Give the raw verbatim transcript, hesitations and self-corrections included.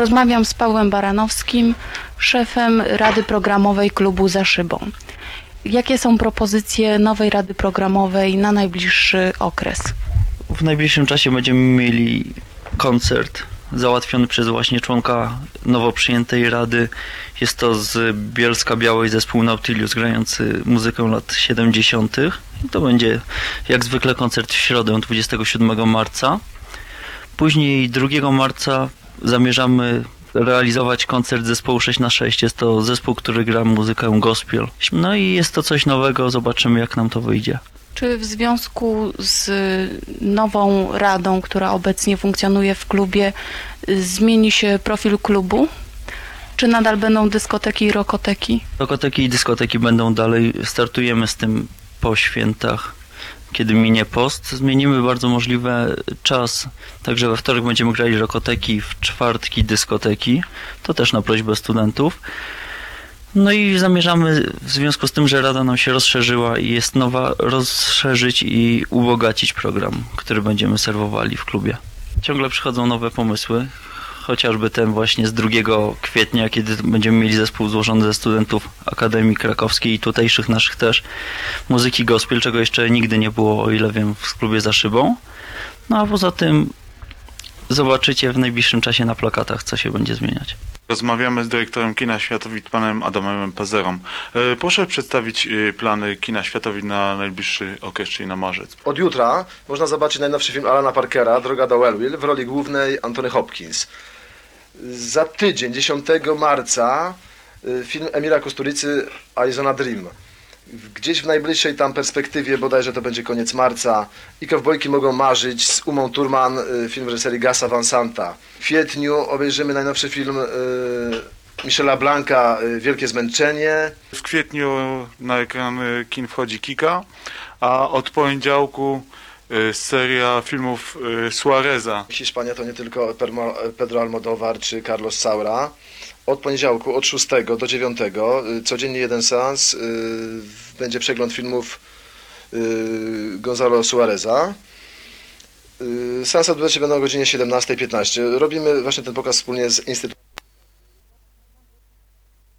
Rozmawiam z Pawłem Baranowskim, szefem Rady Programowej Klubu Za Szybą. Jakie są propozycje nowej Rady Programowej na najbliższy okres? W najbliższym czasie będziemy mieli koncert załatwiony przez właśnie członka nowo przyjętej rady. Jest to z Bielska-Białej zespół Nautilus grający muzykę lat siedemdziesiątych. I to będzie jak zwykle koncert w środę dwudziestego siódmego marca. Później drugiego marca zamierzamy realizować koncert zespołu sześć na sześć. Jest to zespół, który gra muzykę gospel. No i jest to coś nowego, zobaczymy jak nam to wyjdzie. Czy w związku z nową radą, która obecnie funkcjonuje w klubie, zmieni się profil klubu? Czy nadal będą dyskoteki i rokoteki? Rokoteki i dyskoteki będą dalej. Startujemy z tym po świętach, kiedy minie post. Zmienimy bardzo możliwe czas. Także we wtorek będziemy grali rokoteki, w czwartki dyskoteki. To też na prośbę studentów. No i zamierzamy, w związku z tym, że Rada nam się rozszerzyła i jest nowa, rozszerzyć i ubogacić program, który będziemy serwowali w klubie. Ciągle przychodzą nowe pomysły, chociażby ten właśnie z drugiego kwietnia, kiedy będziemy mieli zespół złożony ze studentów Akademii Krakowskiej i tutejszych naszych też muzyki gospel, czego jeszcze nigdy nie było, o ile wiem, w klubie Za Szybą. No a poza tym zobaczycie w najbliższym czasie na plakatach, co się będzie zmieniać. Rozmawiamy z dyrektorem Kina Światowit, panem Adamem Pazerą. Proszę przedstawić plany Kina Światowit na najbliższy okres, czyli na marzec. Od jutra można zobaczyć najnowszy film Alana Parkera, Droga do Wellville, w roli głównej Anthony Hopkins. Za tydzień, dziesiątego marca, film Emila Kusturicy Arizona Dream. Gdzieś w najbliższej tam perspektywie, bodajże to będzie koniec marca, i Kowbojki mogą marzyć z Umą Thurman, film w reżyserii Gasa Van Santa. W kwietniu obejrzymy najnowszy film y, Michela Blanca, Wielkie Zmęczenie. W kwietniu na ekran kin wchodzi Kika, a od poniedziałku y, seria filmów y, Suareza. Hiszpania to nie tylko Pedro Almodóvar czy Carlos Saura. Od poniedziałku, od szóstego do dziewiątego, codziennie jeden seans, yy, będzie przegląd filmów yy, Gonzalo Suareza. Yy, seanse odbywać się będą o godzinie siedemnastej piętnaście. Robimy właśnie ten pokaz wspólnie z Instytutem